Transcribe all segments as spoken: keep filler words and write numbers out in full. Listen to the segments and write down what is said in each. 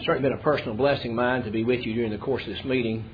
certainly been a personal blessing of mine to be with you during the course of this meeting.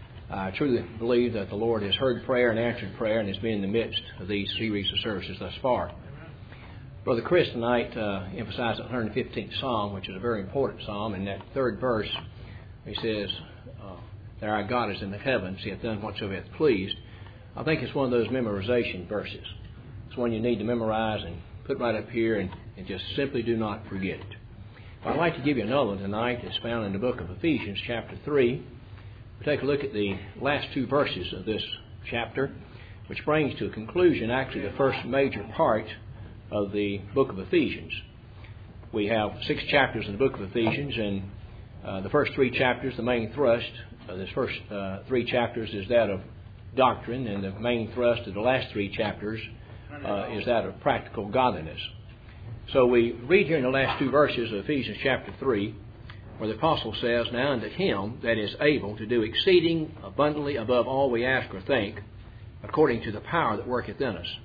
I truly believe that the Lord has heard prayer and answered prayer and has been in the midst of these series of services thus far. Brother Chris tonight uh, emphasized the one hundred fifteenth Psalm, which is a very important psalm. In that third verse, he says, uh, that our God is in the heavens, he hath done whatsoever hath pleased. I think it's one of those memorization verses. It's one you need to memorize and put right up here and, and just simply do not forget it. I'd like to give you another one tonight. It's found in the book of Ephesians, chapter three. We'll take a look at the last two verses of this chapter, which brings to a conclusion actually the first major part of the book of Ephesians. We have six chapters in the book of Ephesians, and uh, the first three chapters, the main thrust of this first uh, three chapters is that of doctrine, and the main thrust of the last three chapters uh, is that of practical godliness. So we read here in the last two verses of Ephesians chapter three, where the apostle says, Now unto him that is able to do exceeding abundantly above all we ask or think, according to the power that worketh in us.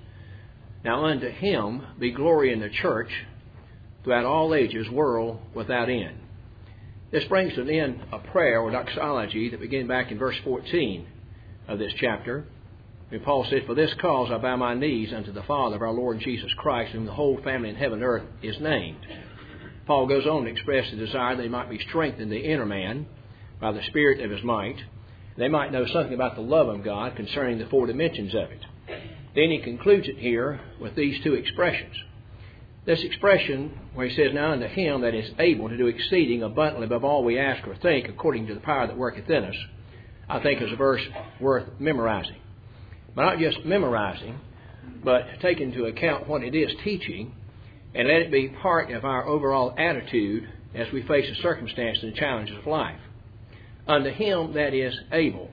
Now unto him be glory in the church throughout all ages, world without end. This brings to an end a prayer or doxology that began back in verse fourteen of this chapter. And Paul said, For this cause I bow my knees unto the Father of our Lord Jesus Christ, whom the whole family in heaven and earth is named. Paul goes on to express the desire that he might be strengthened, the inner man, by the Spirit of his might. They might know something about the love of God concerning the four dimensions of it. Then he concludes it here with these two expressions. This expression where he says, Now unto him that is able to do exceeding abundantly above all we ask or think, according to the power that worketh in us, I think is a verse worth memorizing. But not just memorizing, but take into account what it is teaching, and let it be part of our overall attitude as we face the circumstances and challenges of life. Unto him that is able.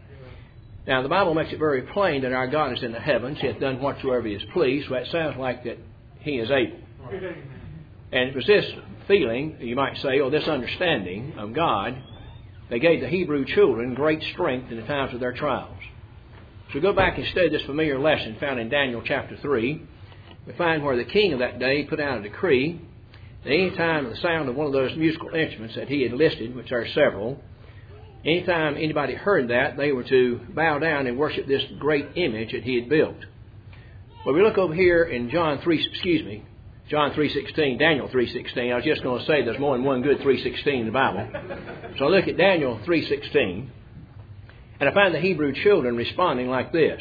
Now, the Bible makes it very plain that our God is in the heavens. He hath done whatsoever he is pleased. So that sounds like that he is able. And it was this feeling, you might say, or this understanding of God, that gave the Hebrew children great strength in the times of their trials. So go back and study this familiar lesson found in Daniel chapter three. We find where the king of that day put out a decree that any time the sound of one of those musical instruments that he had listed, which are several, any time anybody heard that, they were to bow down and worship this great image that he had built. Well, we look over here in John three, excuse me, John three sixteen, Daniel three sixteen. I was just going to say there's more than one good three sixteen in the Bible. So I look at Daniel three sixteen. And I find the Hebrew children responding like this.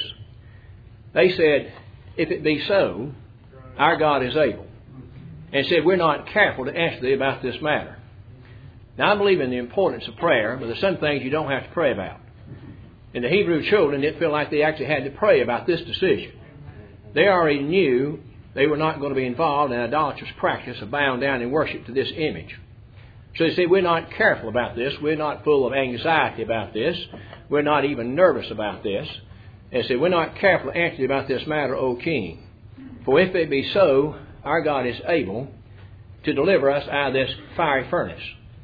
They said, If it be so, our God is able. And said, We're not careful to answer thee about this matter. Now, I believe in the importance of prayer, but there's some things you don't have to pray about. And the Hebrew children didn't feel like they actually had to pray about this decision. They already knew they were not going to be involved in idolatrous practice of bowing down in worship to this image. So they say, we're not careful about this. We're not full of anxiety about this. We're not even nervous about this. They say, we're not careful to answer about this matter, O King. For if it be so, our God is able to deliver us out of this fiery furnace.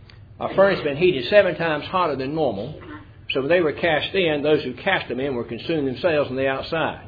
A furnace been heated seven times hotter than normal. So when they were cast in, those who cast them in were consumed themselves on the outside.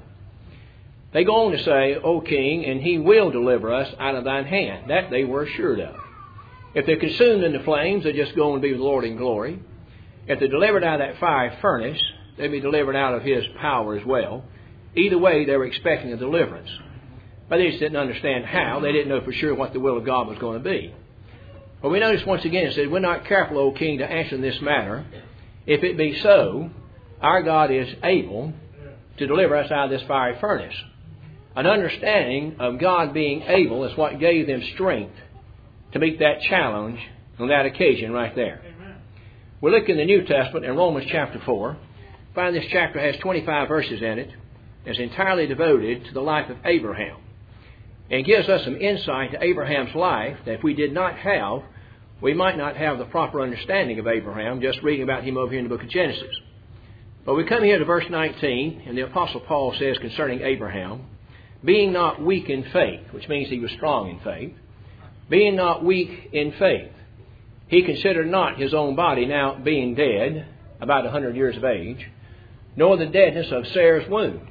They go on to say, O King, and he will deliver us out of thine hand. That they were assured of. If they're consumed in the flames, they just go and be with the Lord in glory. If they're delivered out of that fiery furnace, they'll be delivered out of his power as well. Either way, they were expecting a deliverance. But they just didn't understand how. They didn't know for sure what the will of God was going to be. But we notice once again, it said, We're not careful, O King, to answer this matter. If it be so, our God is able to deliver us out of this fiery furnace. An understanding of God being able is what gave them strength to meet that challenge on that occasion right there. Amen. We look in the New Testament in Romans chapter four. Find this chapter has twenty-five verses in it. It's entirely devoted to the life of Abraham. And gives us some insight to Abraham's life that if we did not have, we might not have the proper understanding of Abraham just reading about him over here in the book of Genesis. But we come here to verse nineteen, and the Apostle Paul says concerning Abraham, being not weak in faith, which means he was strong in faith, being not weak in faith, he considered not his own body now being dead, about a hundred years of age, nor the deadness of Sarah's womb.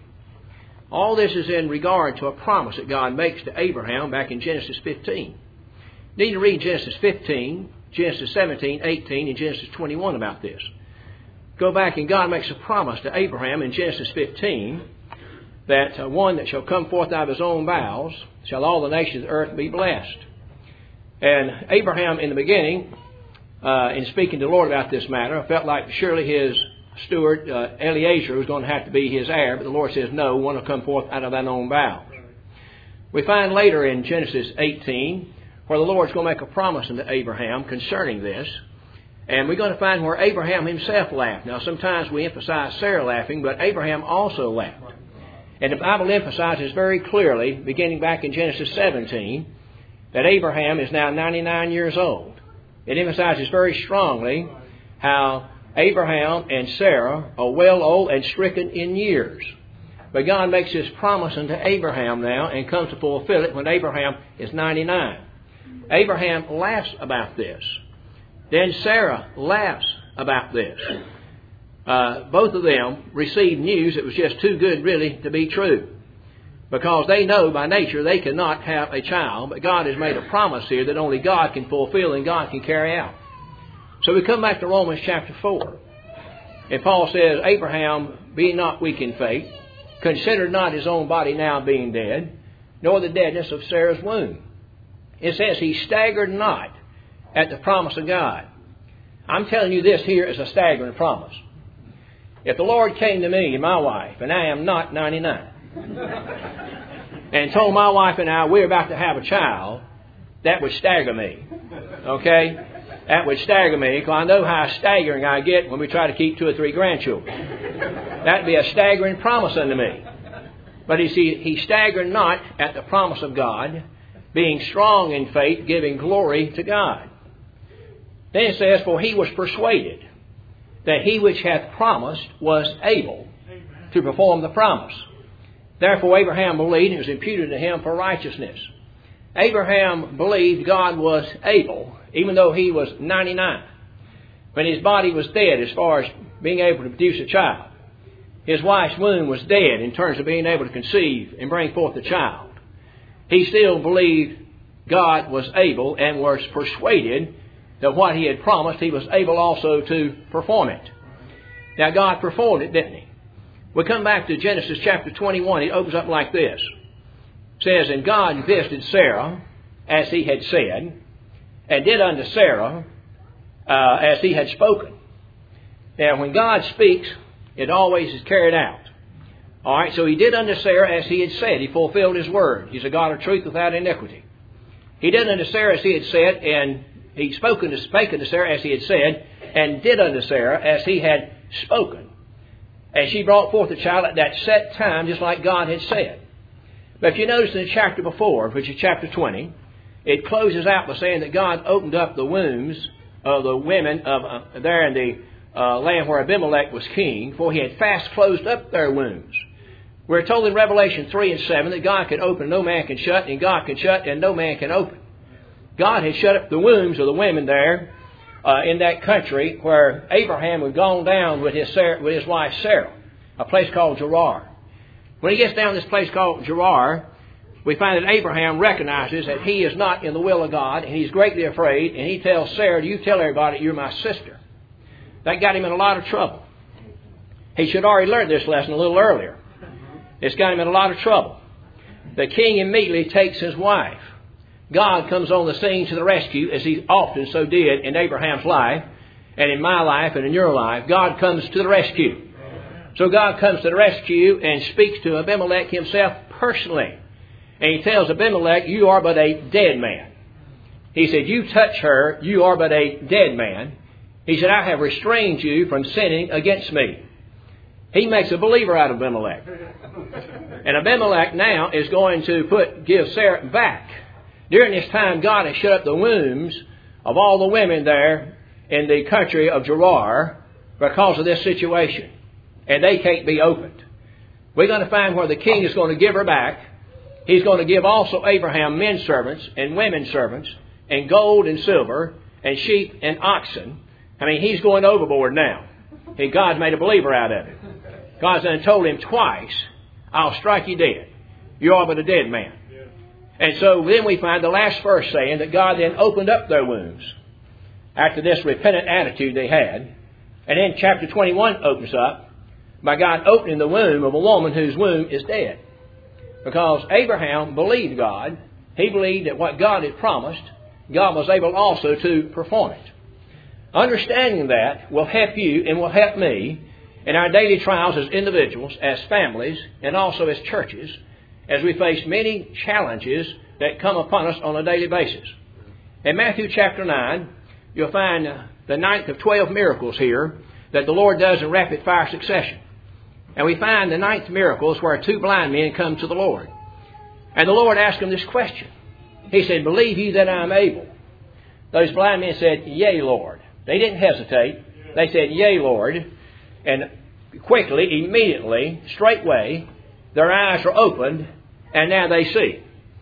All this is in regard to a promise that God makes to Abraham back in Genesis fifteen. You need to read Genesis fifteen Genesis seventeen, eighteen, and Genesis twenty-one about this. Go back and God makes a promise to Abraham in Genesis fifteen that uh, one that shall come forth out of his own bowels shall all the nations of the earth be blessed. And Abraham in the beginning, uh, in speaking to the Lord about this matter, felt like surely his steward, uh, Eliezer, was going to have to be his heir, but the Lord says, no, one will come forth out of thine own bowels. We find later in Genesis eighteen where the Lord's going to make a promise unto Abraham concerning this. And we're going to find where Abraham himself laughed. Now, sometimes we emphasize Sarah laughing, but Abraham also laughed. And the Bible emphasizes very clearly, beginning back in Genesis seventeen, that Abraham is now ninety-nine years old. It emphasizes very strongly how Abraham and Sarah are well old and stricken in years. But God makes His promise unto Abraham now and comes to fulfill it when Abraham is ninety-nine. Abraham laughs about this. Then Sarah laughs about this. Uh, both of them received news that was just too good really to be true. Because they know by nature they cannot have a child, but God has made a promise here that only God can fulfill and God can carry out. So we come back to Romans chapter four. And Paul says, Abraham, being not weak in faith, considered not his own body now being dead, nor the deadness of Sarah's womb. It says he staggered not at the promise of God. I'm telling you this here is a staggering promise. If the Lord came to me and my wife, and I am not ninety-nine, and told my wife and I we're about to have a child, that would stagger me. Okay? That would stagger me, because I know how staggering I get when we try to keep two or three grandchildren. That would be a staggering promise unto me. But you see, he staggered not at the promise of God, being strong in faith, giving glory to God. Then it says, for he was persuaded that he which hath promised was able to perform the promise. Therefore Abraham believed, and it was imputed to him for righteousness. Abraham believed God was able, even though he was ninety-nine, when his body was dead as far as being able to produce a child. His wife's womb was dead in terms of being able to conceive and bring forth a child. He still believed God was able and was persuaded that what he had promised, he was able also to perform it. Now God performed it, didn't he? We come back to Genesis chapter twenty-one. It opens up like this. It says, and God visited Sarah as he had said, and did unto Sarah uh, as he had spoken. Now when God speaks, it always is carried out. All right, so he did unto Sarah as he had said. He fulfilled his word. He's a God of truth without iniquity. He did unto Sarah as he had said, and he spoke unto, spake unto Sarah as he had said, and did unto Sarah as he had spoken. And she brought forth a child at that set time, just like God had said. But if you notice in the chapter before, which is chapter twenty, it closes out by saying that God opened up the wombs of the women of uh, there in the uh, land where Abimelech was king, for he had fast closed up their wombs. We're told in Revelation three and seven that God can open, no man can shut, and God can shut, and no man can open. God had shut up the wombs of the women there uh, in that country where Abraham had gone down with his, Sarah, with his wife Sarah, a place called Gerar. When he gets down to this place called Gerar, we find that Abraham recognizes that he is not in the will of God, and he's greatly afraid, and he tells Sarah, you tell everybody you're my sister. That got him in a lot of trouble. He should have already learned this lesson a little earlier. It's got him in a lot of trouble. The king immediately takes his wife. God comes on the scene to the rescue, as he often so did in Abraham's life, and in my life and in your life. God comes to the rescue. So God comes to the rescue and speaks to Abimelech himself personally. And he tells Abimelech, you are but a dead man. He said, you touch her, you are but a dead man. He said, I have restrained you from sinning against me. He makes a believer out of Abimelech. And Abimelech now is going to put give Sarah back. During this time, God has shut up the wombs of all the women there in the country of Gerar because of this situation. And they can't be opened. We're going to find where the king is going to give her back. He's going to give also Abraham men servants and women servants and gold and silver and sheep and oxen. I mean, he's going overboard now. And God's made a believer out of it. God's done told him twice, I'll strike you dead. You are but a dead man. And so then we find the last verse saying that God then opened up their wombs. after this repentant attitude they had. And then chapter twenty-one opens up by God opening the womb of a woman whose womb is dead. Because Abraham believed God. He believed that what God had promised, God was able also to perform it. Understanding that will help you and will help me in our daily trials as individuals, as families, and also as churches, as we face many challenges that come upon us on a daily basis. In Matthew chapter nine, you'll find the ninth of twelve miracles here that the Lord does in rapid fire succession. And we find the ninth miracle is where two blind men come to the Lord. And the Lord asked them this question. He said, "Believe ye that I am able?" Those blind men said, "Yea, Lord." They didn't hesitate. They said, "Yea, Lord." And quickly, immediately, straightway, their eyes were opened, and now they see.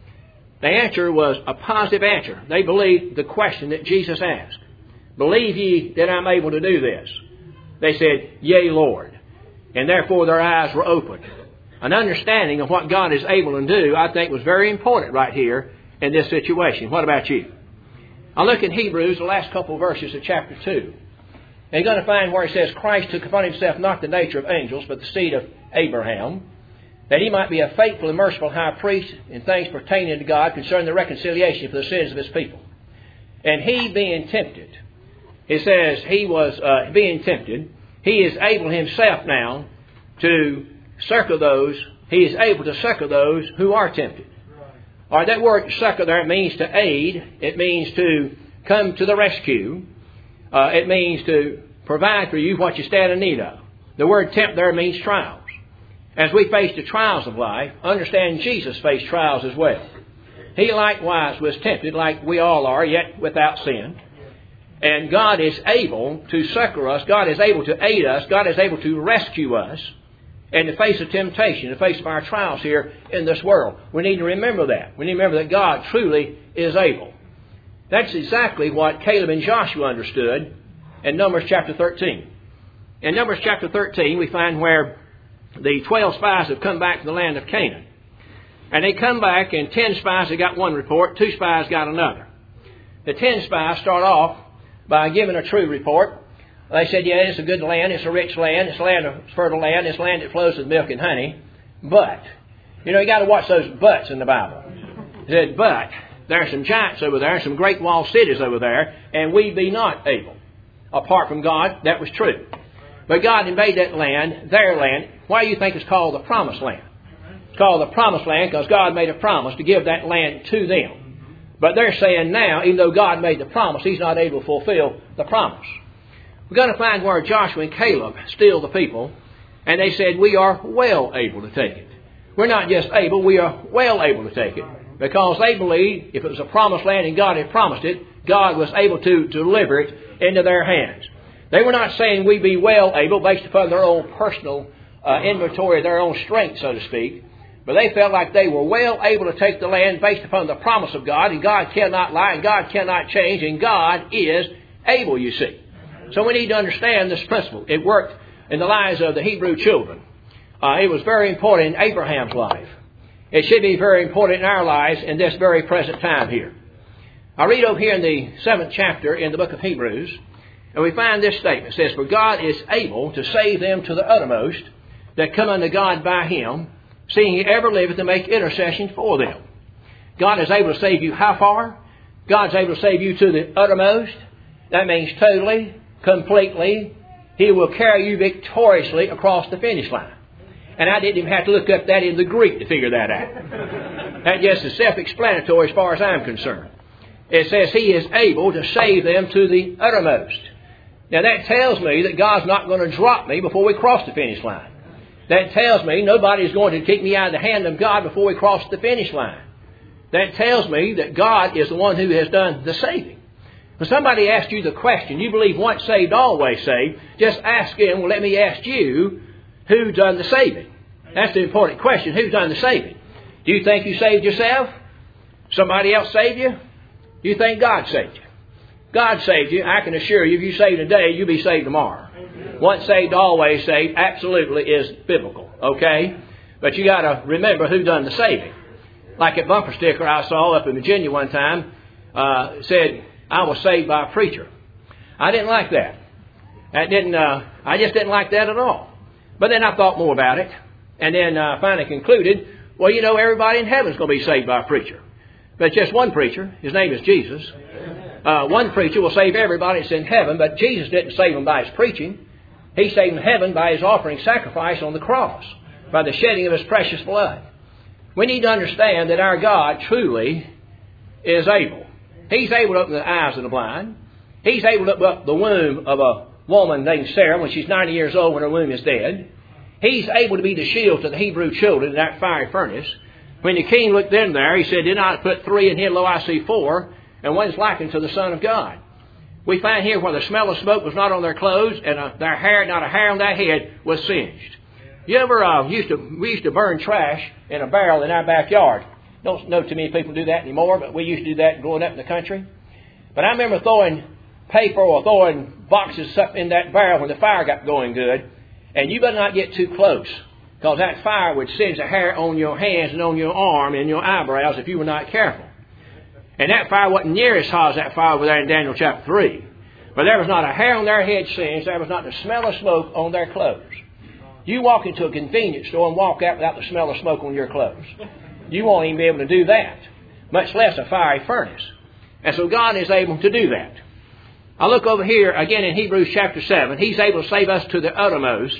The answer was a positive answer. They believed the question that Jesus asked. "Believe ye that I'm able to do this?" They said, "Yea, Lord." And therefore their eyes were opened. An understanding of what God is able to do, I think, was very important right here in this situation. What about you? I'll look in Hebrews, the last couple of verses of chapter two. And you're going to find where it says, "Christ took upon himself not the nature of angels, but the seed of Abraham, that he might be a faithful and merciful high priest in things pertaining to God concerning the reconciliation for the sins of his people. And he being tempted," it says he was uh, being tempted, he is able himself now to succor those, he is able to succor those who are tempted. All right, that word succor there, it means to aid, it means to come to the rescue, uh, it means to provide for you what you stand in need of. The word tempt there means trials. As we face the trials of life, understand Jesus faced trials as well. He likewise was tempted like we all are, yet without sin. And God is able to succor us. God is able to aid us. God is able to rescue us in the face of temptation, in the face of our trials here in this world. We need to remember that. We need to remember that God truly is able. That's exactly what Caleb and Joshua understood in Numbers chapter thirteen. In Numbers chapter thirteen, we find where the twelve spies have come back to the land of Canaan. And they come back, and ten spies have got one report, two spies got another. The ten spies start off by giving a true report. They said, "Yeah, it's a good land, it's a rich land, it's a land of fertile land, it's land that flows with milk and honey. But," you know, you got to watch those buts in the Bible. He said, "But there are some giants over there, some great walled cities over there, and we be not able." Apart from God, that was true. But God invaded that land, their land. Why do you think it's called the Promised Land? It's called the Promised Land because God made a promise to give that land to them. But they're saying now, even though God made the promise, He's not able to fulfill the promise. We're going to find where Joshua and Caleb still the people, and they said, "We are well able to take it." We're not just able, we are well able to take it. Because they believed if it was a promised land and God had promised it, God was able to deliver it into their hands. They were not saying we be well able based upon their own personal uh, inventory, their own strength, so to speak. But they felt like they were well able to take the land based upon the promise of God. And God cannot lie, and God cannot change, and God is able, you see. So we need to understand this principle. It worked in the lives of the Hebrew children. Uh, it was very important in Abraham's life. It should be very important in our lives in this very present time here. I read over here in the seventh chapter in the book of Hebrews, and we find this statement. It says, "For God is able to save them to the uttermost that come unto God by Him, seeing He ever liveth to make intercession for them." God is able to save you how far? God's able to save you to the uttermost. That means totally, completely. He will carry you victoriously across the finish line. And I didn't even have to look up that in the Greek to figure that out. That just is self-explanatory as far as I'm concerned. It says He is able to save them to the uttermost. Now that tells me that God's not going to drop me before we cross the finish line. That tells me nobody's going to take me out of the hand of God before we cross the finish line. That tells me that God is the one who has done the saving. When somebody asks you the question, you believe once saved, always saved, just ask him, well, let me ask you, who done the saving? That's the important question. Who's done the saving? Do you think you saved yourself? Somebody else saved you? Do you think God saved you? God saved you. I can assure you, if you saved today, you'll be saved tomorrow. Once saved, always saved, absolutely is biblical, okay? But you got to remember who done the saving. Like a bumper sticker I saw up in Virginia one time, uh, said, "I was saved by a preacher." I didn't like that. I didn't. Uh, I just didn't like that at all. But then I thought more about it, and then uh, finally concluded, well, you know, everybody in heaven is going to be saved by a preacher. But just one preacher. His name is Jesus. Uh, one preacher will save everybody that's in heaven, but Jesus didn't save them by his preaching. He saved them heaven by his offering sacrifice on the cross, by the shedding of his precious blood. We need to understand that our God truly is able. He's able to open the eyes of the blind. He's able to open up the womb of a woman named Sarah when she's ninety years old when her womb is dead. He's able to be the shield to the Hebrew children in that fiery furnace. When the king looked in there, he said, did not put three in here, lo, I see four, and one's likened to the Son of God. We find here where the smell of smoke was not on their clothes, and uh, their hair, not a hair on their head, was singed. You ever uh, used to, we used to burn trash in a barrel in our backyard. Don't know too many people do that anymore, but we used to do that growing up in the country. But I remember throwing paper or throwing boxes up in that barrel when the fire got going good, and you better not get too close, because that fire would singe the hair on your hands and on your arm and your eyebrows if you were not careful. And that fire wasn't near as hot as that fire over there in Daniel chapter three. But there was not a hair on their head singed. There was not the smell of smoke on their clothes. You walk into a convenience store and walk out without the smell of smoke on your clothes. You won't even be able to do that, much less a fiery furnace. And so God is able to do that. I look over here again in Hebrews chapter seven. He's able to save us to the uttermost.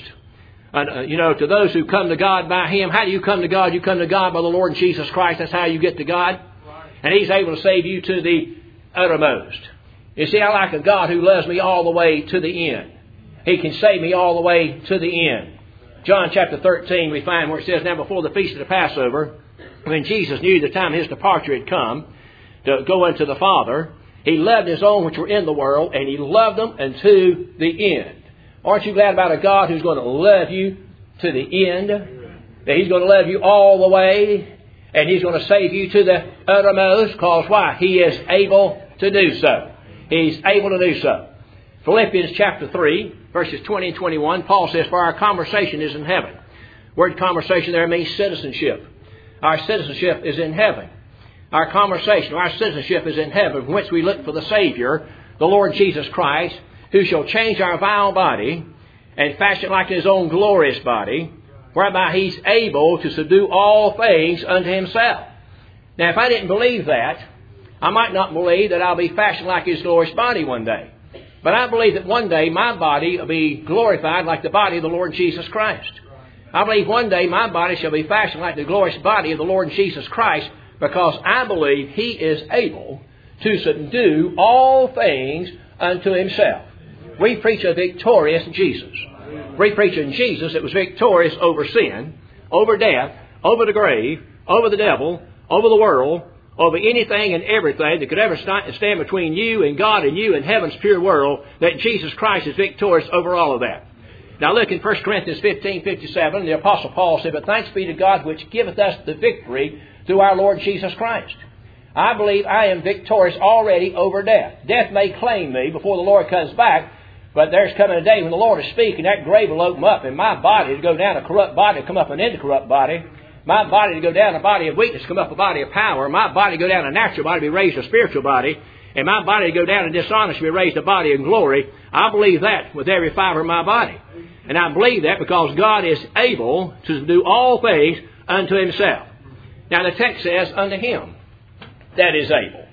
Uh, you know, to those who come to God by Him. How do you come to God? You come to God by the Lord Jesus Christ. That's how you get to God. And He's able to save you to the uttermost. You see, I like a God who loves me all the way to the end. He can save me all the way to the end. John chapter thirteen, we find where it says, now before the feast of the Passover, when Jesus knew the time of His departure had come to go unto the Father, He loved His own which were in the world, and He loved them unto the end. Aren't you glad about a God who's going to love you to the end? That He's going to love you all the way, and He's going to save you to the uttermost, because why? He is able to do so. He's able to do so. Philippians chapter three, verses twenty and twenty-one, Paul says, for our conversation is in heaven. Word conversation there means citizenship. Our citizenship is in heaven. Our conversation, our citizenship is in heaven, from which we look for the Savior, the Lord Jesus Christ, who shall change our vile body and fashion it like His own glorious body, whereby He's able to subdue all things unto Himself. Now, if I didn't believe that, I might not believe that I'll be fashioned like His glorious body one day. But I believe that one day my body will be glorified like the body of the Lord Jesus Christ. I believe one day my body shall be fashioned like the glorious body of the Lord Jesus Christ, because I believe He is able to subdue all things unto Himself. We preach a victorious Jesus. We preach a Jesus that was victorious over sin, over death, over the grave, over the devil, over the world, over anything and everything that could ever stand between you and God and you and heaven's pure world, that Jesus Christ is victorious over all of that. Now look in First Corinthians fifteen fifty-seven, the Apostle Paul said, but thanks be to God which giveth us the victory through our Lord Jesus Christ. I believe I am victorious already over death. Death may claim me before the Lord comes back, but there's coming a day when the Lord is speaking, that grave will open up, and my body to go down a corrupt body to come up an incorrupt body. My body to go down a body of weakness, come up a body of power. My body to go down a natural body, be raised a spiritual body. And my body to go down in dishonesty, be raised a body in glory. I believe that with every fiber of my body. And I believe that because God is able to do all things unto Himself. Now the text says, unto Him that is able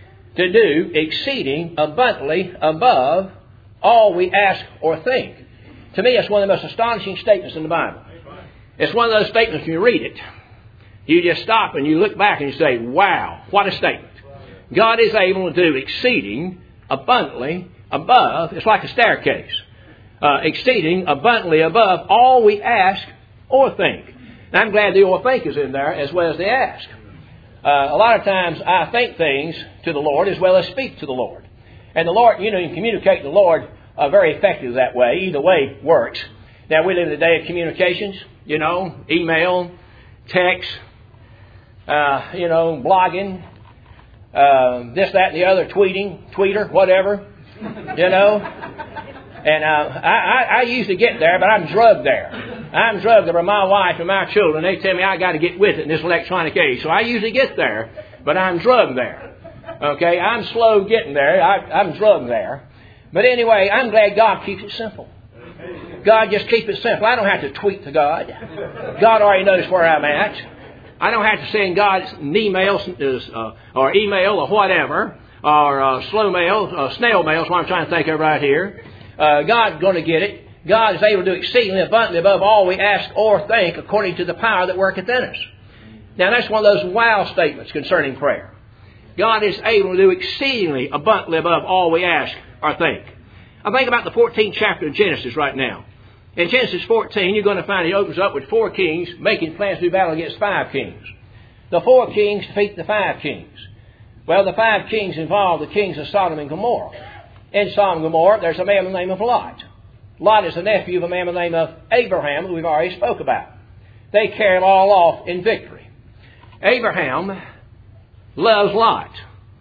to do exceeding abundantly above all we ask or think. To me, it's one of the most astonishing statements in the Bible. It's one of those statements when you read it, you just stop and you look back and you say, wow, what a statement. God is able to do exceeding abundantly above, it's like a staircase, uh, exceeding abundantly above all we ask or think. And I'm glad the or think is in there as well as the ask. Uh, a lot of times I think things to the Lord as well as speak to the Lord. And the Lord, you know, you can communicate to the Lord uh, very effective that way. Either way works. Now, we live in the day of communications, you know, email, text, uh, you know, blogging, uh, this, that, and the other, tweeting, tweeter, whatever, you know. And uh, I, I, I usually get there, but I'm drugged there. I'm drugged there by my wife and my children. They tell me I got to get with it in this electronic age. So I usually get there, but I'm drugged there. Okay, I'm slow getting there. I, I'm drugged there. But anyway, I'm glad God keeps it simple. God just keeps it simple. I don't have to tweet to God. God already knows where I'm at. I don't have to send God an email uh, or email or whatever, or uh, slow mail, uh, snail mail is what I'm trying to think of right here. Uh, God's going to get it. God is able to do exceedingly abundantly above all we ask or think according to the power that worketh in us. Now that's one of those wow statements concerning prayer. God is able to do exceedingly abundantly above all we ask or think. I think about the fourteenth chapter of Genesis right now. In Genesis fourteen, you're going to find he opens up with four kings making plans to do battle against five kings. The four kings defeat the five kings. Well, the five kings involve the kings of Sodom and Gomorrah. In Sodom and Gomorrah, there's a man by the name of Lot. Lot is the nephew of a man by the name of Abraham, who we've already spoke about. They carry it all off in victory. Abraham loves Lot.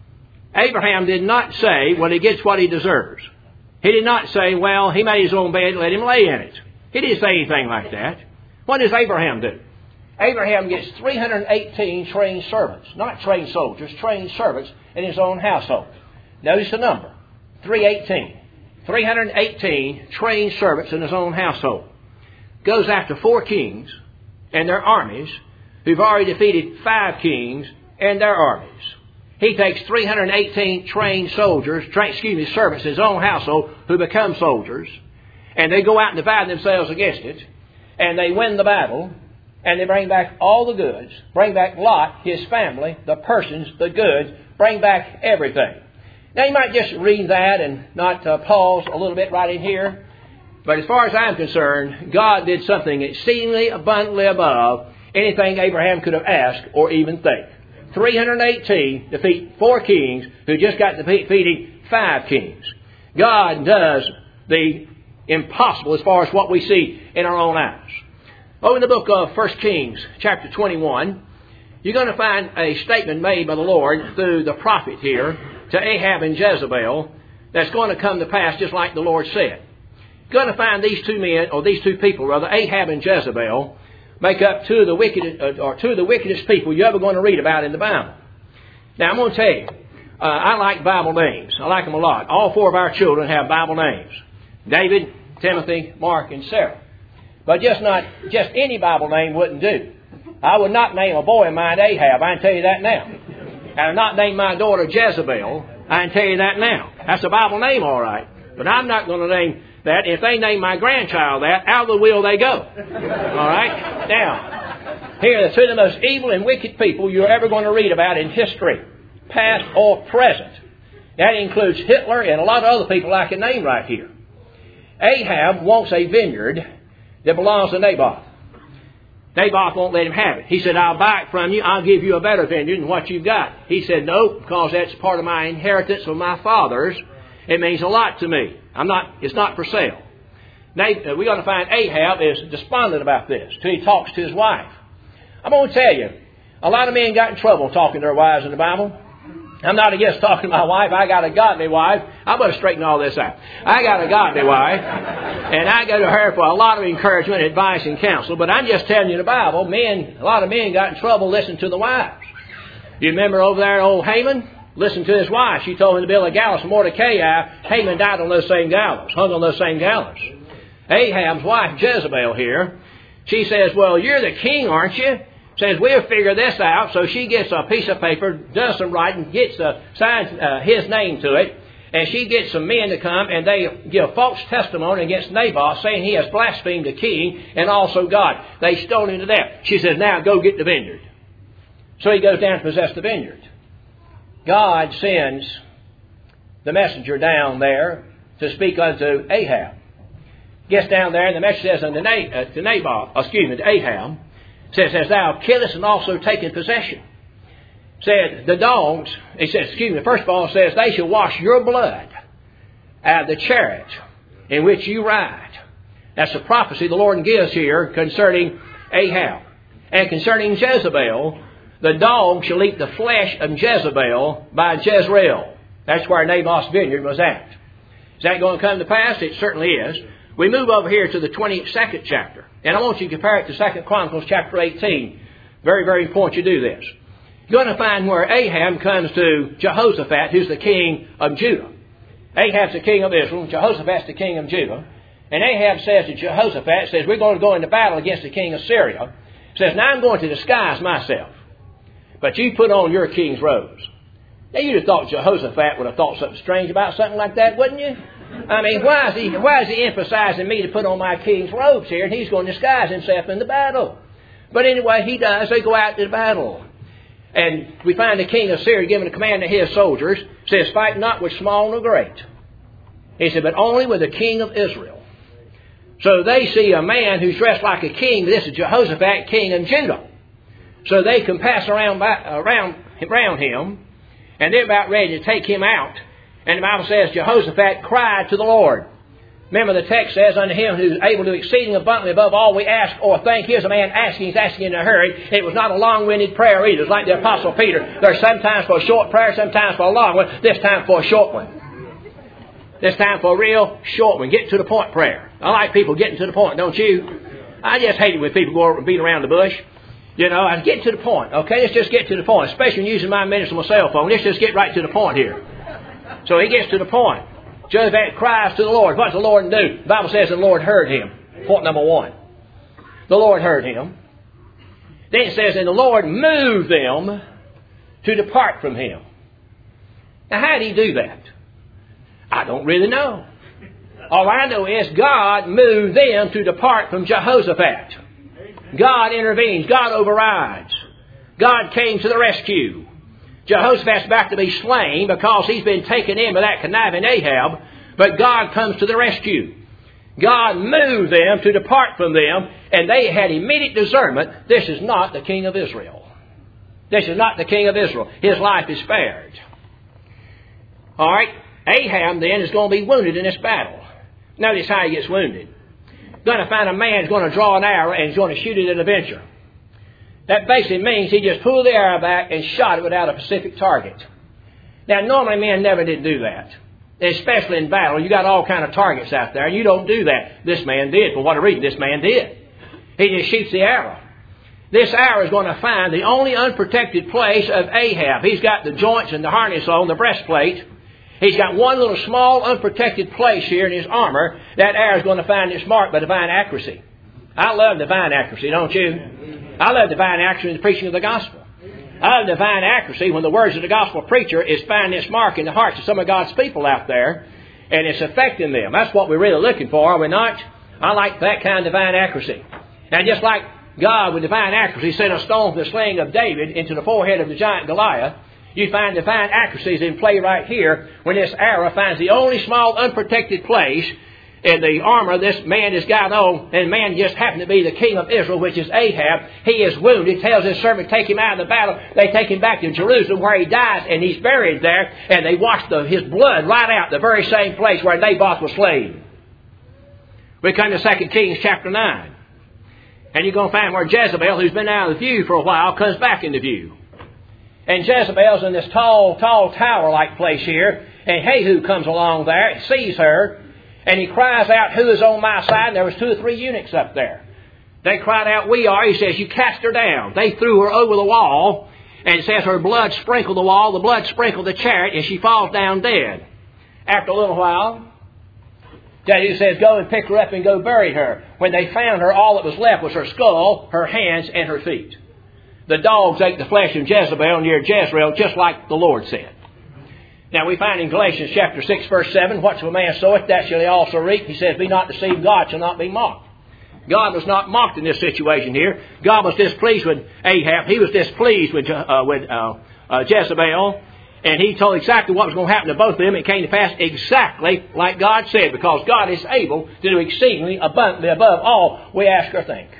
Abraham did not say, well, he gets what he deserves. He did not say, well, he made his own bed, let him lay in it. He didn't say anything like that. What does Abraham do? Abraham gets three hundred eighteen trained servants, not trained soldiers, trained servants in his own household. Notice the number, three eighteen. three hundred eighteen trained servants in his own household. Goes after four kings and their armies who've already defeated five kings and their armies. He takes three hundred eighteen trained soldiers, tra- excuse me, servants in his own household who become soldiers, and they go out and divide themselves against it, and they win the battle, and they bring back all the goods, bring back Lot, his family, the persons, the goods, bring back everything. Now you might just read that and not uh, pause a little bit right in here, but as far as I'm concerned, God did something exceedingly abundantly above anything Abraham could have asked or even think. three hundred eighteen defeat four kings who just got defeating five kings. God does the impossible as far as what we see in our own eyes. Oh, in the book of First Kings, chapter twenty-one, you're going to find a statement made by the Lord through the prophet here to Ahab and Jezebel that's going to come to pass just like the Lord said. You're going to find these two men, or these two people rather, Ahab and Jezebel, make up two of the wickedest, or two of the wickedest people you're ever going to read about in the Bible. Now, I'm going to tell you, uh, I like Bible names. I like them a lot. All four of our children have Bible names. David, Timothy, Mark, and Sarah. But just not, just any Bible name wouldn't do. I would not name a boy of mine Ahab. I can tell you that now. And I'd not name my daughter Jezebel. I can tell you that now. That's a Bible name, all right. But I'm not going to name that. If they name my grandchild that, out of the will they go. All right? Now, here are the two of the most evil and wicked people you're ever going to read about in history, past or present. That includes Hitler and a lot of other people I can name right here. Ahab wants a vineyard that belongs to Naboth. Naboth won't let him have it. He said, I'll buy it from you. I'll give you a better vineyard than what you've got. He said, no, because that's part of my inheritance of my father's. It means a lot to me. I'm not. It's not for sale. We're going to find Ahab is despondent about this till he talks to his wife. I'm going to tell you, a lot of men got in trouble talking to their wives in the Bible. I'm not against talking to my wife. I got a godly wife. I better straighten all this out. I got a godly wife, and I go to her for a lot of encouragement, advice, and counsel. But I'm just telling you the Bible, men, a lot of men got in trouble listening to the wives. You remember over there, old Haman? Listen to his wife. She told him to build a gallows for Mordecai. Haman died on those same gallows, hung on those same gallows. Ahab's wife, Jezebel here, she says, well, you're the king, aren't you? Says, we'll figure this out. So she gets a piece of paper, does some writing, gets a, signs uh, his name to it, and she gets some men to come, and they give false testimony against Naboth, saying he has blasphemed the king and also God. They stole him to death. She says, now go get the vineyard. So he goes down to possess the vineyard. God sends the messenger down there to speak unto Ahab. Gets down there, and the messenger says unto Na- uh, to Naboth, excuse me, to Ahab, says, as thou killest and also taken possession. Said, the dogs, he says, excuse me, first of all, says, they shall wash your blood out of the chariot in which you ride. That's the prophecy the Lord gives here concerning Ahab. And concerning Jezebel, the dog shall eat the flesh of Jezebel by Jezreel. That's where Naboth's vineyard was at. Is that going to come to pass? It certainly is. We move over here to the twenty-second chapter. And I want you to compare it to Second Chronicles chapter eighteen. Very, very important you do this. You're going to find where Ahab comes to Jehoshaphat, who's the king of Judah. Ahab's the king of Israel, Jehoshaphat's the king of Judah. And Ahab says to Jehoshaphat, says, we're going to go into battle against the king of Syria. Says, now I'm going to disguise myself. But you put on your king's robes. Now you'd have thought Jehoshaphat would have thought something strange about something like that, wouldn't you? I mean, why is he, why is he emphasizing me to put on my king's robes here, and he's going to disguise himself in the battle? But anyway, he does. They go out to the battle. And we find the king of Syria giving a command to his soldiers, says, fight not with small nor great. He said, but only with the king of Israel. So they see a man who's dressed like a king. This is Jehoshaphat, king of Judah. So they compass around, around, around him, and they're about ready to take him out. And the Bible says Jehoshaphat cried to the Lord. Remember the text says, unto him who is able to do exceeding abundantly above all we ask or think. Here's a man asking, he's asking in a hurry. It was not a long-winded prayer either. It's like the Apostle Peter. There's sometimes for a short prayer, sometimes for a long one. This time for a short one. This time for a real short one. Get to the point prayer. I like people getting to the point, don't you? I just hate it when people go over and beat around the bush. You know, I get to the point, okay? Let's just get to the point. Especially when using my minutes on my cell phone. Let's just get right to the point here. So he gets to the point. Jehoshaphat cries to the Lord. What does the Lord do? The Bible says the Lord heard him. Point number one. The Lord heard him. Then it says, and the Lord moved them to depart from him. Now, how did he do that? I don't really know. All I know is God moved them to depart from Jehoshaphat. God intervenes. God overrides. God came to the rescue. Jehoshaphat's about to be slain because he's been taken in by that conniving Ahab, but God comes to the rescue. God moved them to depart from them, and they had immediate discernment. This is not the king of Israel. This is not the king of Israel. His life is spared. All right, Ahab then is going to be wounded in this battle. Notice how he gets wounded. Going to find a man who's going to draw an arrow and he's going to shoot it at a venture. That basically means he just pulled the arrow back and shot it without a specific target. Now, normally men never did do that. Especially in battle. You got all kind of targets out there. You don't do that. This man did. For what reason? This man did. He just shoots the arrow. This arrow is going to find the only unprotected place of Ahab. He's got the joints and the harness on, the breastplate. He's got one little small unprotected place here in his armor. That arrow is going to find its mark by divine accuracy. I love divine accuracy, don't you? I love divine accuracy in the preaching of the gospel. I love divine accuracy when the words of the gospel preacher is finding its mark in the hearts of some of God's people out there, and it's affecting them. That's what we're really looking for, are we not? I like that kind of divine accuracy. And just like God with divine accuracy sent a stone from the sling of David into the forehead of the giant Goliath, you find divine accuracy is in play right here when this arrow finds the only small unprotected place in the armor this man has got on, and the man just happened to be the king of Israel, which is Ahab. He is wounded. Tells his servant, take him out of the battle. They take him back to Jerusalem where he dies, and he's buried there, and they wash the, his blood right out, the very same place where Naboth was slain. We come to Second Kings chapter nine. And you're going to find where Jezebel, who's been out of the view for a while, comes back into view. And Jezebel's in this tall, tall tower-like place here, and Jehu comes along there, sees her, and he cries out, who is on my side? And there was two or three eunuchs up there. They cried out, we are. He says, you cast her down. They threw her over the wall, and it says her blood sprinkled the wall, the blood sprinkled the chariot, and she falls down dead. After a little while, Jehu says, go and pick her up and go bury her. When they found her, all that was left was her skull, her hands, and her feet. The dogs ate the flesh of Jezebel near Jezreel, just like the Lord said. Now we find in Galatians chapter six, verse seven, whatsoever man soweth, that shall he also reap. He says, be not deceived, God shall not be mocked. God was not mocked in this situation here. God was displeased with Ahab. He was displeased with, uh, with uh, uh, Jezebel. And he told exactly what was going to happen to both of them. It came to pass exactly like God said, because God is able to do exceedingly abundantly above all we ask or think.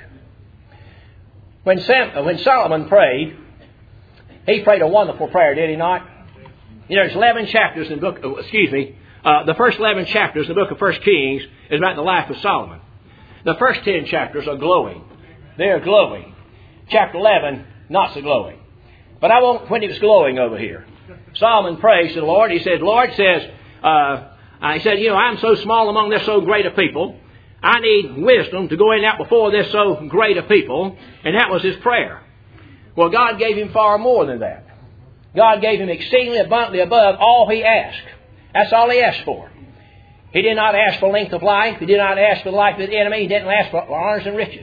When, Sam, when Solomon prayed, he prayed a wonderful prayer, did he not? You know, there's eleven chapters in the book, excuse me, uh, the first eleven chapters in the book of First Kings is about the life of Solomon. The first ten chapters are glowing. They are glowing. Chapter eleven, not so glowing. But I won't, when it was glowing over here. Solomon prays to the Lord. He said, Lord says, uh, I said, you know, I'm so small among this so great a people. I need wisdom to go in and out before this so great a people. And that was his prayer. Well, God gave him far more than that. God gave him exceedingly abundantly above all he asked. That's all he asked for. He did not ask for length of life. He did not ask for the life of the enemy. He didn't ask for honors and riches.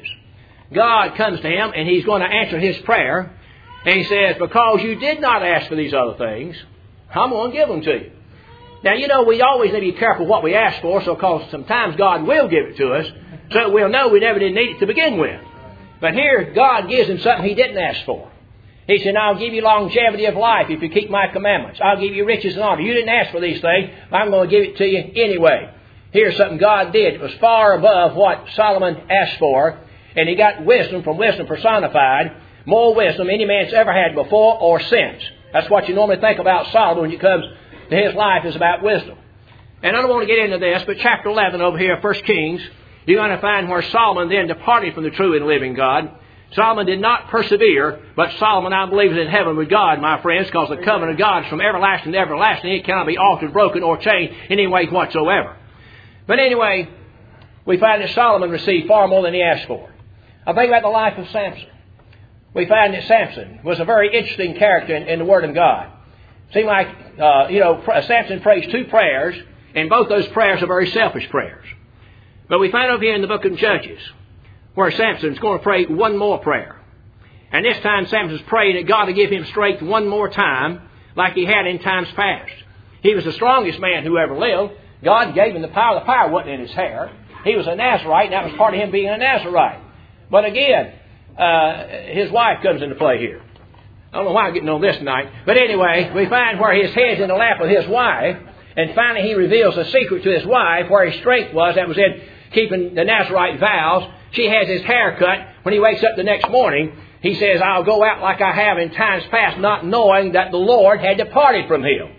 God comes to him, and he's going to answer his prayer. And he says, because you did not ask for these other things, I'm going to give them to you. Now, you know, we always need to be careful what we ask for, so because sometimes God will give it to us, so we'll know we never did need it to begin with. But here, God gives him something he didn't ask for. He said, I'll give you longevity of life if you keep my commandments. I'll give you riches and honor. You didn't ask for these things, but I'm going to give it to you anyway. Here's something God did. It was far above what Solomon asked for, and he got wisdom from wisdom personified, more wisdom any man's ever had before or since. That's what you normally think about Solomon when it comes to his life, is about wisdom. And I don't want to get into this, but chapter eleven over here, First Kings, you're going to find where Solomon then departed from the true and living God. Solomon did not persevere, but Solomon, I believe, is in heaven with God, my friends, because the covenant of God is from everlasting to everlasting. It cannot be altered, broken, or changed in any way whatsoever. But anyway, we find that Solomon received far more than he asked for. I think about the life of Samson. We find that Samson was a very interesting character in, in the Word of God. It seemed like, uh, you know, Samson prays two prayers, and both those prayers are very selfish prayers. But we find over here in the book of Judges where Samson's going to pray one more prayer. And this time Samson's praying that God to give him strength one more time like he had in times past. He was the strongest man who ever lived. God gave him the power. The power wasn't in his hair. He was a Nazarite, and that was part of him being a Nazarite. But again, uh, his wife comes into play here. I don't know why I'm getting on this tonight. But anyway, we find where his head's in the lap of his wife. And finally he reveals a secret to his wife where his strength was. That was in keeping the Nazarite vows. She has his hair cut. When he wakes up the next morning, he says, I'll go out like I have in times past, not knowing that the Lord had departed from him.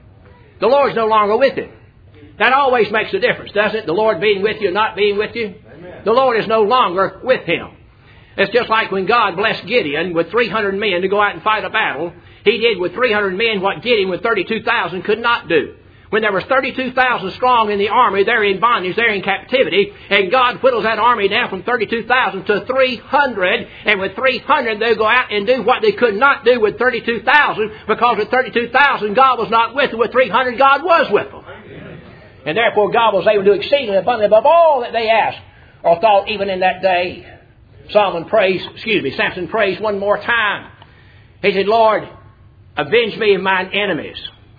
The Lord's no longer with him. That always makes a difference, doesn't it? The Lord being with you or not being with you. Amen. The Lord is no longer with him. It's just like when God blessed Gideon with three hundred men to go out and fight a battle. He did with three hundred men what Gideon with thirty-two thousand could not do. When there was thirty-two thousand strong in the army, they're in bondage, they're in captivity, and God whittles that army down from thirty-two thousand to three hundred, and with three hundred they'll go out and do what they could not do with thirty-two thousand, because with thirty-two thousand God was not with them. With three hundred God was with them. And therefore God was able to do exceedingly abundantly above all that they asked or thought even in that day. Solomon prays, excuse me, Samson prays one more time. He said, Lord, avenge me of mine enemies.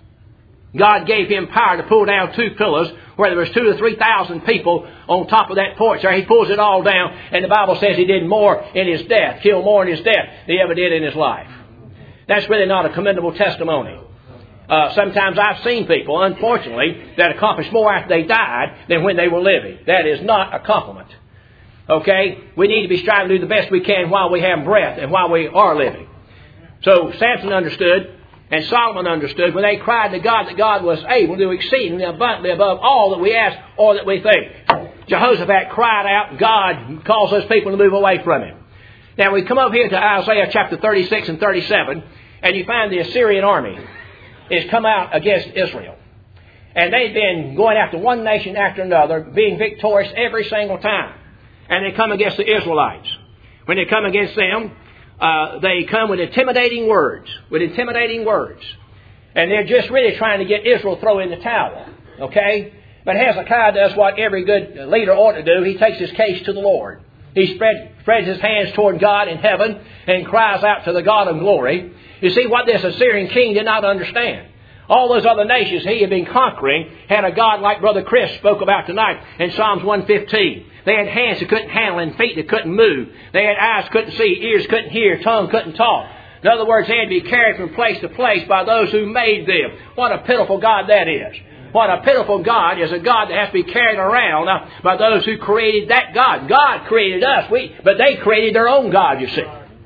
God gave him power to pull down two pillars where there was two to three thousand people on top of that porch there. He pulls it all down, and the Bible says he did more in his death, killed more in his death than he ever did in his life. That's really not a commendable testimony. Uh, sometimes I've seen people, unfortunately, that accomplished more after they died than when they were living. That is not a compliment. Okay? We need to be striving to do the best we can while we have breath and while we are living. So Samson understood, and Solomon understood when they cried to God that God was able to do exceedingly abundantly above all that we ask or that we think. Jehoshaphat cried out, God caused those people to move away from him. Now we come over here to Isaiah chapter thirty-six and thirty-seven, and you find the Assyrian army is come out against Israel. And they've been going after one nation after another, being victorious every single time. And they come against the Israelites. When they come against them, uh, they come with intimidating words, with intimidating words. And they're just really trying to get Israel thrown in the towel. Okay? But Hezekiah does what every good leader ought to do. He takes his case to the Lord. He spread, spreads his hands toward God in heaven and cries out to the God of glory. You see, what this Assyrian king did not understand. All those other nations he had been conquering had a God like Brother Chris spoke about tonight in Psalms one fifteen. They had hands that couldn't handle and feet that couldn't move. They had eyes couldn't see, ears couldn't hear, tongue couldn't talk. In other words, they had to be carried from place to place by those who made them. What a pitiful God that is. What a pitiful God is a God that has to be carried around uh, by those who created that God. God created us, we, but they created their own God, you see.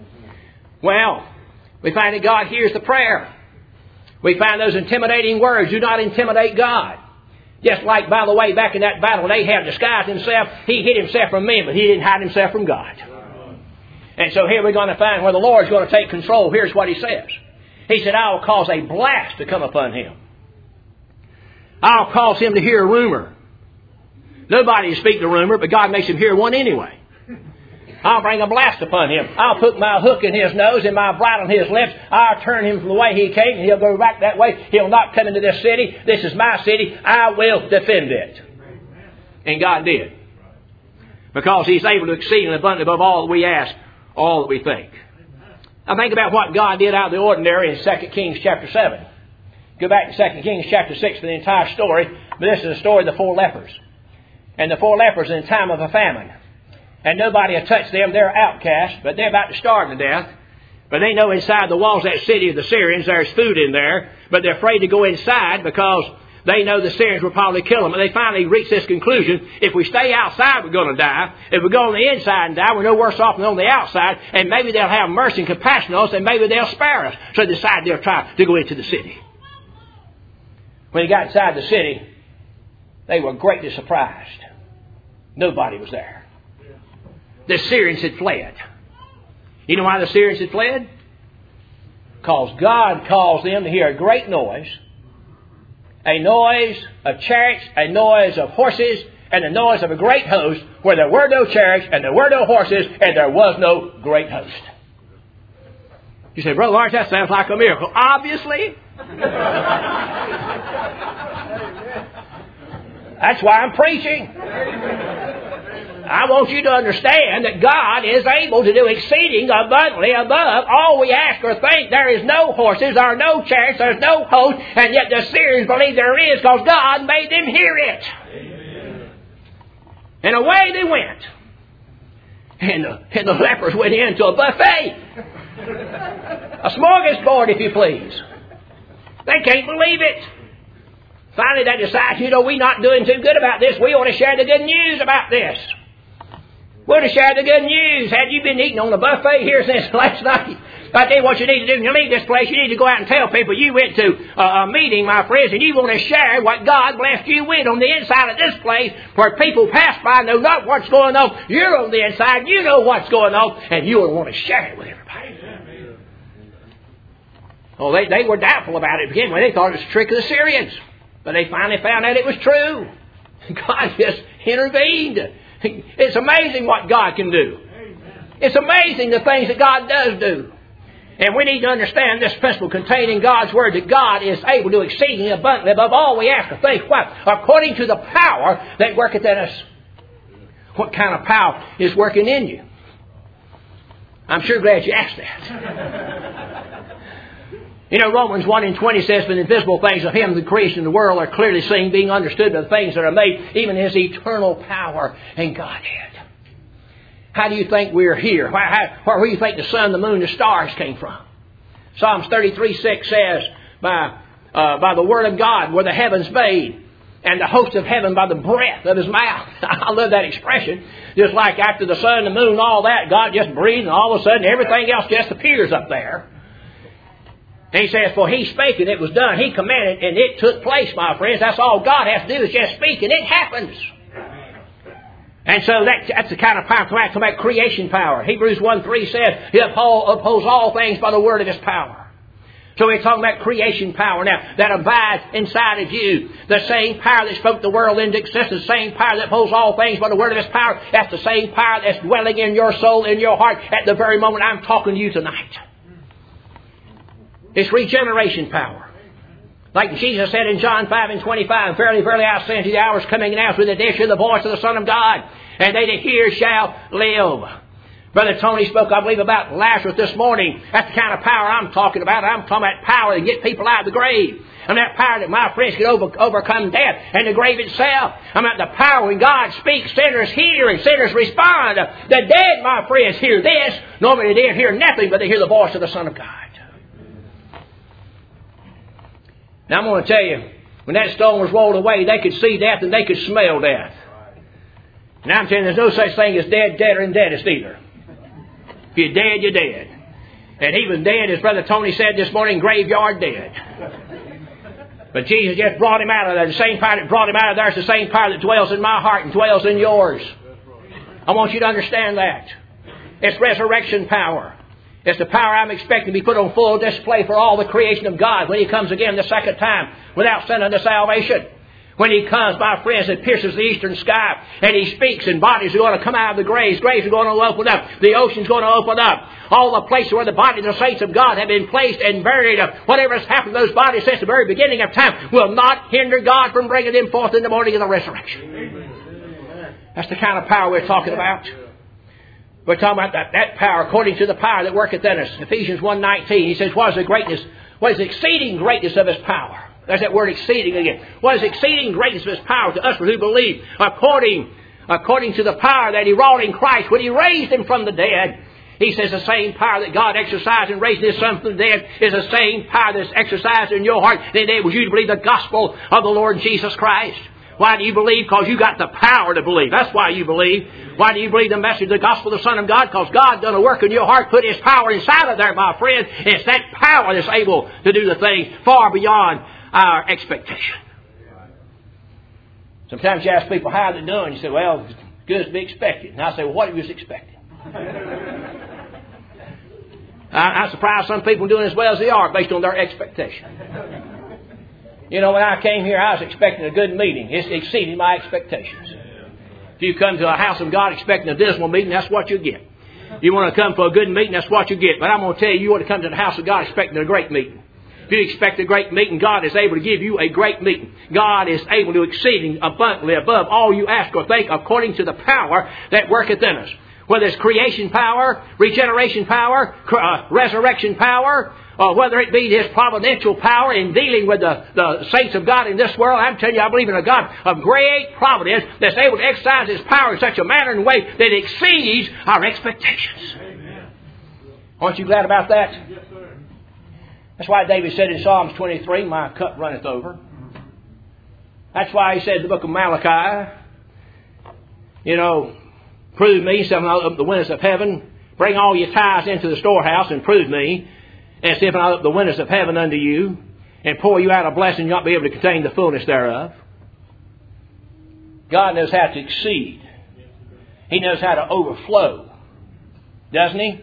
Well, we find that God hears the prayer. We find those intimidating words do not intimidate God. Just like, by the way, back in that battle, Ahab disguised himself. He hid himself from men, but he didn't hide himself from God. And so here we're going to find where the Lord's going to take control. Here's what he says. He said, I will cause a blast to come upon him. I'll cause him to hear a rumor. Nobody speaks the rumor, but God makes him hear one anyway. I'll bring a blast upon him. I'll put my hook in his nose and my bridle in his lips. I'll turn him from the way he came, and he'll go back that way. He'll not come into this city. This is my city. I will defend it. And God did. Because He's able to exceed and abundantly above all that we ask, all that we think. Now think about what God did out of the ordinary in Second Kings chapter seven. Go back to Second Kings chapter six for the entire story. But this is the story of the four lepers. And the four lepers in time of a famine. And nobody will touch them. They're outcasts, but they're about to starve to death. But they know inside the walls of that city of the Syrians there's food in there. But they're afraid to go inside because they know the Syrians will probably kill them. And they finally reach this conclusion. If we stay outside, we're going to die. If we go on the inside and die, we're no worse off than on the outside. And maybe they'll have mercy and compassion on us, and maybe they'll spare us. So they decide they'll try to go into the city. When they got inside the city, they were greatly surprised. Nobody was there. The Syrians had fled. You know why the Syrians had fled? Because God caused them to hear a great noise. A noise of chariots, a noise of horses, and the noise of a great host, where there were no chariots, and there were no horses, and there was no great host. You say, Brother Lawrence, that sounds like a miracle. Obviously. That's why I'm preaching. I want you to understand that God is able to do exceeding abundantly above all we ask or think. There is no horses, there are no chariots, there's no host, and yet the Syrians believe there is because God made them hear it. Amen. And away they went. And the, and the lepers went into a buffet. A smorgasbord, if you please. They can't believe it. Finally they decide, you know, we're not doing too good about this. We want to share the good news about this. We want to share the good news. Had you been eating on the buffet here since last night? I tell you what you need to do when you leave this place. You need to go out and tell people you went to a, a meeting, my friends, and you want to share what God blessed you with on the inside of this place, where people pass by and know not what's going on. You're on the inside. You know what's going on, and you'll want to share it with everybody. Well, they, they were doubtful about it to begin with. They thought it was a trick of the Syrians. But they finally found out it was true. God just intervened. It's amazing what God can do. It's amazing the things that God does do. And we need to understand this principle contained in God's Word, that God is able to do exceeding abundantly above all we ask or think. What? According to the power that worketh in us. What kind of power is working in you? I'm sure glad you asked that. You know, Romans one and twenty says, "For the invisible things of Him, the creation of the world, are clearly seen, being understood by the things that are made, even His eternal power and Godhead." How do you think we're here? Where, how, where do you think the sun, the moon, the stars came from? Psalms thirty-three six says, by, uh, by the word of God were the heavens made, and the host of heaven by the breath of His mouth. I love that expression. Just like after the sun, the moon, all that, God just breathed, and all of a sudden everything else just appears up there. And He says, "For He spake and it was done." He commanded and it took place, my friends. That's all God has to do is just speak and it happens. And so that, that's the kind of power. Come back to that creation power. Hebrews one three says, He uphold, upholds all things by the word of His power. So we're talking about creation power now that abides inside of you. The same power that spoke the world into existence, the same power that upholds all things by the word of His power. That's the same power that's dwelling in your soul, in your heart at the very moment I'm talking to you tonight. It's regeneration power. Like Jesus said in John five and twenty-five, "Verily, verily, I say unto you, the hour is coming now when they hear the voice of the Son of God, and they that hear shall live." Brother Tony spoke, I believe, about Lazarus this morning. That's the kind of power I'm talking about. I'm talking about power to get people out of the grave. And that power that my friends can over, overcome death and the grave itself. I'm about the power when God speaks, sinners hear and sinners respond. The dead, my friends, hear this. Normally they hear nothing, but they hear the voice of the Son of God. Now I'm going to tell you, when that stone was rolled away, they could see death and they could smell death. Now I'm telling you, there's no such thing as dead, deader, and deadest either. If you're dead, you're dead. And he was dead, as Brother Tony said this morning, graveyard dead. But Jesus just brought him out of there. The same power that brought him out of there is the same power that dwells in my heart and dwells in yours. I want you to understand that. It's resurrection power. It's the power I'm expecting to be put on full display for all the creation of God when He comes again the second time without sin unto salvation. When He comes, my friends, and pierces the eastern sky, and He speaks, and bodies are going to come out of the graves. Graves are going to open up. The ocean's going to open up. All the places where the bodies of the saints of God have been placed and buried, whatever has happened to those bodies since the very beginning of time, will not hinder God from bringing them forth in the morning of the resurrection. That's the kind of power we're talking about. We're talking about that, that power according to the power that worketh in us. Ephesians one nineteen, he says, what is the greatness, what is the exceeding greatness of His power? There's that word exceeding again. What is the exceeding greatness of His power to us who believe? According, according to the power that He wrought in Christ when He raised Him from the dead. He says the same power that God exercised in raising His Son from the dead is the same power that's exercised in your heart that enables you to believe the gospel of the Lord Jesus Christ. Why do you believe? Because you got the power to believe. That's why you believe. Why do you believe the message of the gospel of the Son of God? Because God done a work in your heart, put His power inside of there, my friend. It's that power that's able to do the things far beyond our expectation. Sometimes you ask people how they're doing. You say, well, it's good as to be expected. And I say, well, what you was expecting? I, I'm surprised some people are doing as well as they are based on their expectation. You know, when I came here, I was expecting a good meeting. It's exceeding my expectations. If you come to a house of God expecting a dismal meeting, that's what you get. You want to come for a good meeting, that's what you get. But I'm going to tell you, you want to come to the house of God expecting a great meeting. If you expect a great meeting, God is able to give you a great meeting. God is able to exceeding abundantly above all you ask or think according to the power that worketh in us. Whether it's creation power, regeneration power, uh, resurrection power, or whether it be His providential power in dealing with the, the saints of God in this world. I'm telling you, I believe in a God of great providence that's able to exercise His power in such a manner and way that it exceeds our expectations. Amen. Aren't you glad about that? Yes, sir. That's why David said in Psalms twenty-three, my cup runneth over. That's why he said in the book of Malachi, you know, prove me, some of the windows of heaven. Bring all your tithes into the storehouse and prove me. And see if I open the windows of heaven unto you and pour you out a blessing you'll not be able to contain the fullness thereof. God knows how to exceed. He knows how to overflow. Doesn't He?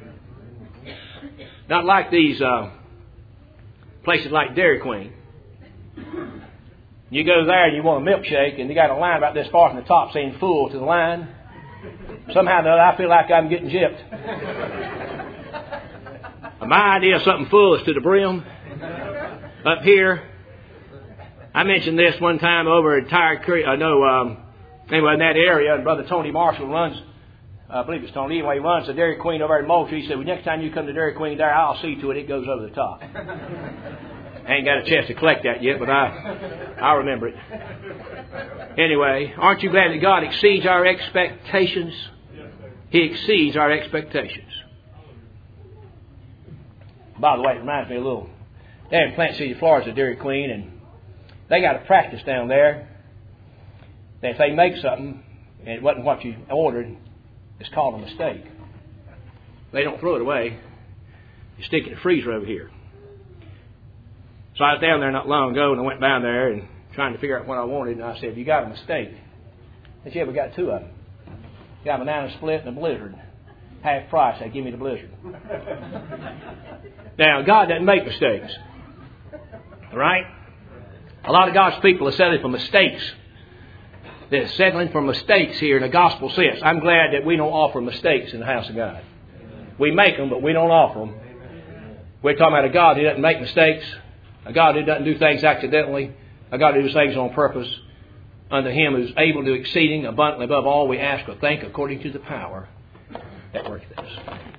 Not like these uh, places like Dairy Queen. You go there and you want a milkshake and they got a line about this far from the top saying full to the line. Somehow or other I feel like I'm getting gypped. My idea of something full is to the brim. Up here, I mentioned this one time over at Tire Creek. I know, um, anyway, in that area, and Brother Tony Marshall runs, I believe it's Tony, anyway, he runs the Dairy Queen over at Moultrie. He said, well, next time you come to Dairy Queen there, I'll see to it it goes over the top. I ain't got a chance to collect that yet, but I, I remember it. Anyway, aren't you glad that God exceeds our expectations? He exceeds our expectations. By the way, it reminds me a little. There in Plant City, Florida, is a Dairy Queen, and they got a practice down there that if they make something and it wasn't what you ordered, it's called a mistake. They don't throw it away. You stick it in the freezer over here. So I was down there not long ago, and I went down there and trying to figure out what I wanted, and I said, you got a mistake. They said, yeah, we got two of them. You got a banana split and a blizzard. Half price, they give me the blizzard. Now, God doesn't make mistakes. Right? A lot of God's people are settling for mistakes. They're settling for mistakes here in the gospel sense. I'm glad that we don't offer mistakes in the house of God. We make them, but we don't offer them. We're talking about a God who doesn't make mistakes, a God who doesn't do things accidentally, a God who does things on purpose, unto Him who's able to do exceeding abundantly above all we ask or think according to the power that worketh in us.